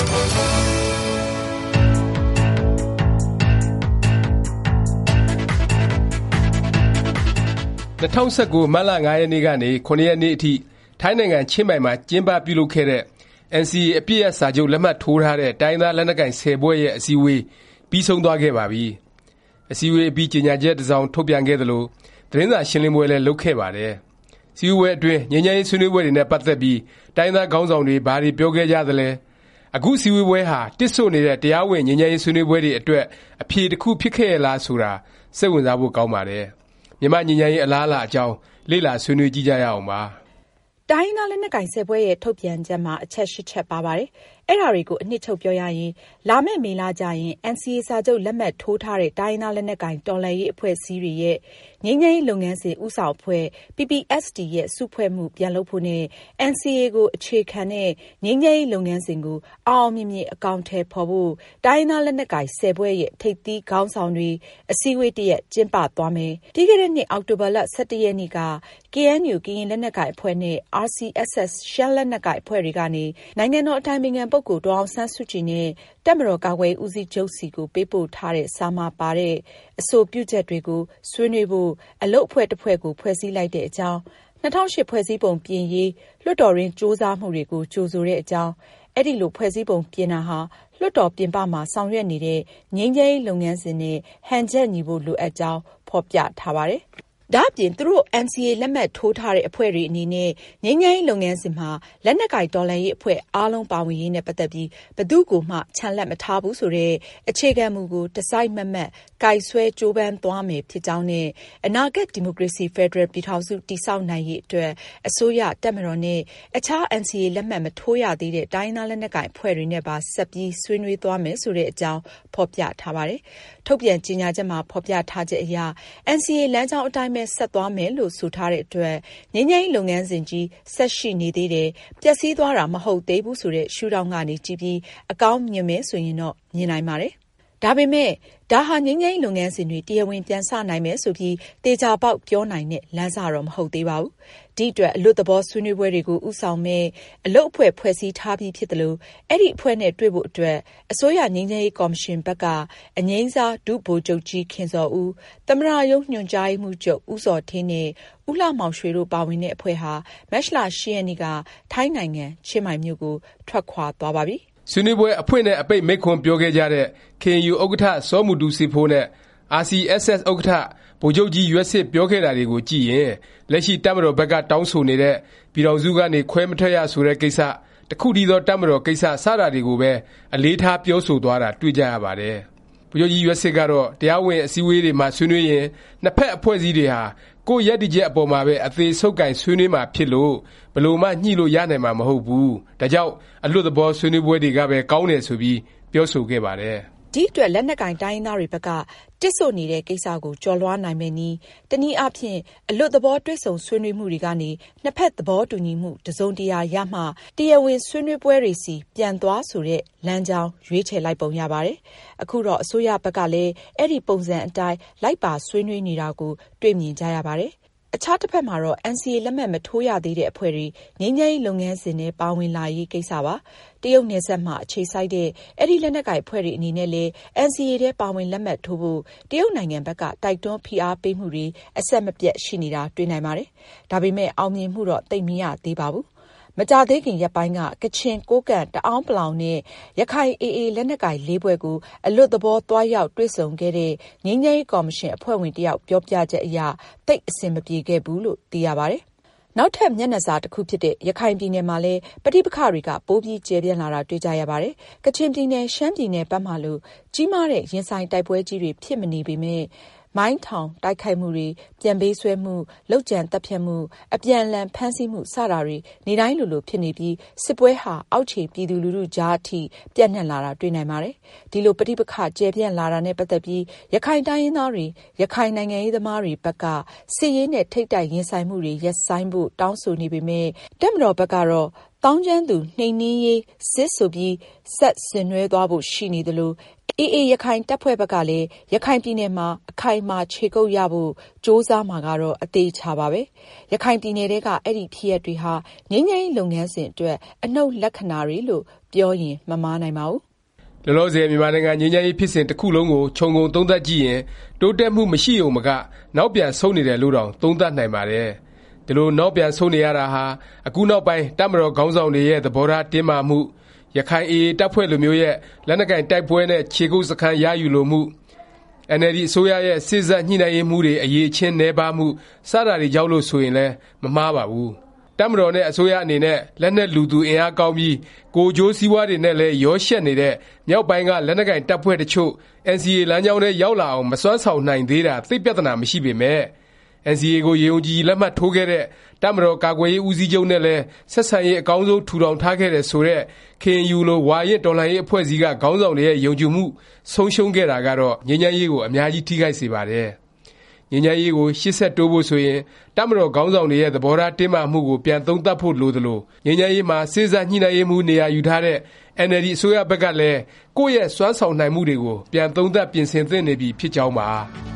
2019 မတ်လ 5 ရက်နေ့ကနေ 7 ရက်နေ့အထိထိုင်းနိုင်ငံချင်းမိုင်မှာကျင်းပပြုလုပ်ခဲ့တဲ့ NCA အပစ်ရပ်စာချုပ်လက်မှတ်ထိုးထားတဲ့တိုင်းရင်းသားလက်နက်ကိုင်10ဖွဲ့ရဲ့အစည်းအဝေးပြီးဆုံးသွားခဲ့ပါပြီ။အစည်းအဝေးအပြီးကြေညာချက်တစ်စောင်ထုတ်ပြန်ခဲ့သလိုသတင်းစာရှင်းလင်းပွဲလည်းလုပ်ခဲ့ပါတယ်။အစည်းအဝေးအတွင်းငြိမ်းချမ်းရေးဆွေးနွေးပွဲတွေနဲ့ပတ်သက်ပြီးတိုင်းရင်းသားခေါင်းဆောင်တွေဘာတွေပြောခဲ့ကြသလဲ။အခုအစည်းအဝေးပွဲဟာတစ်ဆို့နေတဲ့တရားဝင်ငြိမ်းချမ်းရေးဆွေးနွေးပွဲတွေအတွက်အဖြေတစ်ခုဖြစ်ခဲ့ရလားဆိုတာစိတ်ဝင်စားဖို့ကောင်းပါတယ်။မြန်မာငြိမ်းချမ်းရေးအလားအလာအကြောင်းလေ့လာဆွေးနွေးကြည့်ကြရအောင်ပါ။တိုင်းရင်းသားလက်နက်ကိုင်10ဖွဲ့ရဲ့ထုတ်ပြန်ချက်မှာအချက်8ချက်ပါပါတယ်။အဲ့ဒါတွေကိုအနှစ်ချုပ်ပြောရရင်လာမယ့်မေလကြရင် NCA စာချုပ်လက်မှတ်ထိုးထားတဲ့တိုင်းရင်းသားလက်နက်ကိုင်တော်လှန်ရေးအဖွဲ့အစည်းတွေရဲ့ငြိမ်းချမ်းရေးလုပ်ငန်းစဉ်ဦးဆောင်အဖွဲ့ PPST ရဲ့စုဖွဲ့မှုပြန်လုပ်ဖို့နဲ့ NCA ကိုအခြေခံတဲ့ငြိမ်းချမ်းရေးလုပ်ငန်းစဉ်ကိုအောင်မြင်မြင်အကောင်အထည်ဖော်ဖို့တိုင်းရင်းသားလက်နက်ကိုင်10ဖွဲ့ရဲ့ထိပ်သီးခေါင်းဆောင်တွေအစည်းအဝေးတစ်ရက်ကျင်းပသွားမယ်။ပြီးခဲ့တဲ့နှစ်အောက်တိုဘာလ17ရက်နေ့က KNU ကရင်လက်နက်ကိုင်အဖွဲ့နဲ့ RCSS ရှမ်းလက်နက်ကိုင်အဖွဲ့တွေကနေနိုင်ငံတော်အတိုင်ပင်ခံပုဂ္ဂိုလ်ဒေါ်အောင်ဆန်းစုကြည်နဲ့တပ်မတော်ကာကွယ်ရေးဦးစီးချုပ်စီကိုပေးပို့ထားတဲ့စာမှာပါတဲ့အဆိုပြုချက်တွေကိုဆွေးနွေးဖို့အလုပ်အဖွဲ့တစ်ဖွဲ့ကိုဖွဲ့စည်းလိုက်တဲ့အကြောင်း2008ဖွဲ့စည်းပုံပြင်ရေးလွှတ်တော်ရင်းစ조사မှုတွေကိုကြိုဆိုတဲ့အကြောင်းအဲ့ဒီလိုဖွဲ့စည်းပုံပြင်တာဟာလွှတ်တော်ပြင်ပမှာဆောင်ရွက်နေတဲ့ငြိမ်းချမ်းရေးလုပ်ငန်းစဉ်နဲ့ဟန်ချက်ညီဖို့လိုအပ်ကြောင်းဖော်ပြထားပါတယ်။ဒါအပြင်သူတို့ NCA လက်မှတ်ထိုးထားတဲ့အဖွဲ့တွေအနေနဲ့ငြိမ်းချမ်းရေးလုပ်ငန်းစဉ်မှာလက်နက်ကိုင်တော်လှန်ရေးအဖွဲ့အားလုံးပါဝင်ရေးနဲ့ပတ်သက်ပြီးဘယ်သူ့ကိုမှချန်လက်မထားဘူးဆိုတဲ့အခြေခံမူကိုတစိုက်မတ်မတ်ကိုင်ဆွဲကြိုးပမ်းသွားမယ်ဖြစ်ကြောင်းနဲ့အနာဂတ်ဒီမိုကရေစီဖက်ဒရယ်ပြည်ထောင်စုတည်ဆောက်နိုင်ရေးအတွက်အစိုးရတပ်မတော်နဲ့အခြား NCA လက်မှတ်မထိုးရသေးတဲ့တိုင်းသားလက်နက်ကိုင်အဖွဲ့တွေနဲ့ပါဆက်ပြီးဆွေးနွေးသွားမယ်ဆိုတဲ့အကြောင်းဖော်ပြထားပါတယ်။ထုတ်ပြန်ကြေညာချက်မှာဖော်ပြထားချက်အရ NCA လမ်းကြောင်းအတိုင်းပဲဆက်သွားမယ်လို့ဆိုထားတဲ့အတွက်ငြိမ်းချမ်းရေးလုပ်ငန်းစဉ်ကြီးဆက်ရှိနေသေးတယ်ပျက်စီးသွားတာမဟုတ်သေးဘူးဆိုတဲ့ရှုထောင့်ကနေကြည့်ပြီးအကောင်းမြင်မယ်ဆိုရင်တော့မြင်နိုင်ပါတယ်ဒါပေမဲ့ဒါဟာငြိမ်းချမ်းရေးလုပ်ငန်းစဉ်တွေတရားဝင်ပြန်ဆနိုင်မယ်ဆိုပြီးတေချာပေါက်ပြောနိုင်တဲ့လမ်းစာတော့မဟုတ်သေးပါဘူး။ဒီအတွက်အလွတ်သဘောဆွေးနွေးပွဲတွေကိုဥဆောင်မဲ့အလုပ်အဖွဲ့ဖွဲ့စည်းထားပြီးဖြစ်တယ်လို့အဲ့ဒီအဖွဲ့နဲ့တွေ့ဖို့အတွက်အစိုးရငြိမ်းချမ်းရေးကော်မရှင်ဘက်ကအငြိမ်းစားဒုဗိုလ်ချုပ်ကြီးခင်စောဦးသမ္မတရုံးညွှန်ကြားရေးမှူးချုပ်ဦးစောထင်းနဲ့ဦးလှမောင်ရွှေတို့ပါဝင်တဲ့အဖွဲ့ဟာမတ်လ10ရက်နေ့ကထိုင်းနိုင်ငံချင်းမိုင်မြို့ကိုထွက်ခွာသွားပါပြီ။ဆွေးနွေးပွဲအဖွင့်နဲ့အပိတ်မိန့်ခွန်းပြောခဲ့ကြတဲ့ KNU ဥက္ကဋ္ဌစောမူတူစီဖိုးနဲ့ RCSS ဥက္ကဋ္ဌဗိုလ်ချုပ်ကြီးရွက်ဆစ်ပြောခဲ့တာတွေကိုကြည့်ရင်လက်ရှိတပ်မတော်ဘက်ကတောင်းဆိုနေတဲ့ပြည်ထောင်စုကနေခွဲမထွက်ရဆိုတဲ့ကိစ္စတစ်ခုတည်းသောတပ်မတော်ကိစ္စစတာတွေကိုပဲအလေးထားပြောဆိုသွားတာတွေ့ကြရပါတယ်။ဗိုလ်ချုပ်ကြီးရွက်ဆစ်ကတော့တရားဝင်အစည်းအဝေးတွေမှာဆွေးနွေးရင်နှစ်ဖက်အဖွဲ့အစည်းတွေဟာကိုယ့်ရပ်တည်ချက်အပေါ်မှာပဲအသေးဆုပ်ကိုင်ဆွေးနွေးမှာဖြစ်လို့ဘယ်လိုမှညှိလို့ရနိုင်မှာမဟုတ်ဘူး။ဒါကြောင့်အလွတ်သဘောဆွေးနွေးပွဲတွေကပဲကောင်းတယ်ဆိုပြီးပြောဆိုခဲ့ပါတယ်။ဒီအတွက်လက်နက်ကိုင်တိုင်းသားတွေဘက်ကတစ်ဆို့နေတဲ့ကိစ္စကိုကျော်လွှားနိုင်မယ်နည်းတနည်းအားဖြင့်အလွတ်သဘောတွေ့ဆုံဆွေးနွေးမှုတွေကနေနှစ်ဖက်သဘောတူညီမှုတစုံတရာရမှတရားဝင်ဆွေးနွေးပွဲတွေစီပြန်သွားဆိုတဲ့လမ်းကြောင်းရွေးချယ်လိုက်ပုံရပါတယ်။အခုတော့အစိုးရဘက်ကလည်းအဲ့ဒီပုံစံအတိုင်းလိုက်ပါဆွေးနွေးနေတာကိုတွေ့မြင်ကြရပါတယ်။အခြားတစ်ဖက်မှာတော့ NCA လက်မှတ်မထိုးရသေးတဲ့အဖွဲ့တွေငြိမ်းချမ်းရေးလုပ်ငန်းစဉ်နဲ့ပါဝင်လာရေးကိစ္စပါတရုတ်နယ်စပ်မှာအခြေစိုက်တဲ့အဲ့ဒီလက်နက်ကိုင်အဖွဲ့တွေအနေနဲ့လည်း NCA ထဲပါဝင်လက်မှတ်ထိုးဖို့တရုတ်နိုင်ငံဘက်ကတိုက်တွန်းဖိအားပေးမှုတွေအဆက်မပြတ်ရှိနေတာတွေ့နိုင်ပါတယ်ဒါပေမဲ့အောင်မြင်မှုတော့သိပ်မရသေးပါဘူးမကြသေးခင်ရက်ပိုင်းကကချင်ကိုးကန့်တအောင်းပလောင်နဲ့ရခိုင် AA လက်နက်ကိုင်၄ဘွဲ့ကိုအလွတ်သဘောသွားရောက်တွေ့ဆုံခဲ့တဲ့ငြိမ်းချမ်းရေးကော်မရှင်အဖွဲ့ဝင်တယောက်ပြောပြချက်အရတိတ်အဆင်မပြေခဲ့ဘူးလို့သိရပါတယ်။နောက်ထပ်မျက်နှာစာတစ်ခုဖြစ်တဲ့ရခိုင်ပြည်နယ်မှာလည်းပဋိပက္ခတွေကပိုပြီးကျယ်ပြန့်လာတာတွေ့ကြရပါတယ်။ကချင်ပြည်နယ်ရှမ်းပြည်နယ်ဘက်မှလို့ကြီးမားတဲ့ရင်ဆိုင်တိုက်ပွဲကြီးတွေဖြစ်မနေပေမဲ့မိုင်းထောင်တိုက်ခိုက်မှုတွေပြန်ပေးဆွဲမှုလုပ်ကြံတပ်ဖြတ်မှုအပြန်အလှန်ဖမ်းဆီးမှုစတာတွေနေတိုင်းလိုဖြစ်နေပြီးစစ်ပွဲဟာအောက်ခြေပြည်သူလူထုကြားအထိပြန့်နှံ့လာတာတွေ့နိုင်ပါတယ်ဒီလိုပဋိပက္ခကျယ်ပြန့်လာတာနဲ့ပတ်သက်ပြီးရခိုင်တိုင်းရင်းသားတွေရခိုင်နိုင်ငံရေးသမားတွေဘက်ကစစ်ရေးနဲ့ထိပ်တိုက်ရင်ဆိုင်မှုတွေရပ်ဆိုင်းဖို့တောင်းဆိုနေပေမဲ့တပ်မတော်ဘက်ကတော့တောင်းကျမ်းသူနှိမ်နင်းရေးစစ်ဆိုပြီးဆက်ဆင်နွှဲသွားဖို့ရှိနေသလို AA ရခိုင်တပ်ဖွဲ့ဘက်ကလည်းရခိုင်ပြည်နယ်မှာအခိုင်အမာခြေကုပ်ရဖို့ကြိုးစားမှာကတော့အသေးချပါပဲ။ရခိုင်ပြည်နယ်ထဲကအဲ့ဒီဖြစ်ရပ်တွေဟာငြိမ်းချမ်းရေးလုပ်ငန်းစဉ်အတွက်အနှုတ်လက္ခဏာတွေလို့ပြောရင်မမှားနိုင်ပါဘူး။လောလောဆယ်မြန်မာနိုင်ငံငြိမ်းချမ်းရေးဖြစ်စဉ်တစ်ခုလုံးကိုခြုံငုံသုံးသပ်ကြည့်ရင်တိုးတက်မှုမရှိုံမကနောက်ပြန်ဆုတ်နေတယ်လို့တောင်သုံးသပ်နိုင်ပါတယ်။ဒီလိုနောက်ပြန်ဆုတ်နေရတာဟာအခုနောက်ပိုင်းတပ်မတော်ခေါင်းဆောင်တွေရဲ့သဘောထားတင်းမာမှုရခိုင် AA တပ်ဖွဲ့လိုမျိုးရဲ့လက်နက်ကိုင်တိုက်ပွဲနဲ့ခြေကုပ်စခန်းရယူလိုမှု NLD အစိုးရရဲ့စေ့စပ်ညှိနှိုင်းရေးမှုတွေအရေးအချင်းနည်းပါးမှုစတာတွေကြောင့်လို့ဆိုရင်လည်းမမှားပါဘူး။တပ်မတော်နဲ့အစိုးရအနေနဲ့လက်နက်လူသူအင်အားကောင်းပြီးကိုယ်ကျိုးစည်းဝါးတွေနဲ့လည်းရောရှက်နေတဲ့မြောက်ပိုင်းကလက်နက်ကိုင်တပ်ဖွဲ့တချို့ NCA လမ်းကြောင်းထဲရောက်လာအောင်မစွမ်းဆောင်နိုင်သေးတာသိပ်ပြဿနာမရှိပေမယ့်NCA ကိုယုံကြည်လက်မှတ်ထိုးခဲ့တဲ့တပ်မတော်ကာကွယ်ရေးဦးစီးချုပ်နဲ့လည်းဆက်ဆံရေးအကောင်းဆုံးထူထောင်ထားခဲ့တယ်ဆိုတဲ့ KNU လိုဝါရင့်တော်လှန်ရေးအဖွဲ့အစည်းကခေါင်းဆောင်တွေရဲ့ယုံကြည်မှုဆုံးရှုံးခဲ့တာကတော့ငြိမ်းချမ်းရေးကိုအများကြီးထိခိုက်စေပါတယ်။ငြိမ်းချမ်းရေးကိုရှေ့ဆက်တိုးဖို့ဆိုရင်တပ်မတော်ခေါင်းဆောင်တွေရဲ့သဘောထားတင်းမာမှုကိုပြန်သုံးသပ်ဖို့လိုသလိုငြိမ်းချမ်းရေးမှာစေ့စပ်ညှိနှိုင်းရေးမှုနေရာယူထားတဲ့ NLD အစိုးရဘက်ကလည်းကိုယ့်ရဲ့စွမ်းဆောင်နိုင်မှုတွေကိုပြန်သုံးသပ်ပြင်ဆင်သင့်နေပြီဖြစ်ကြောင်းပါ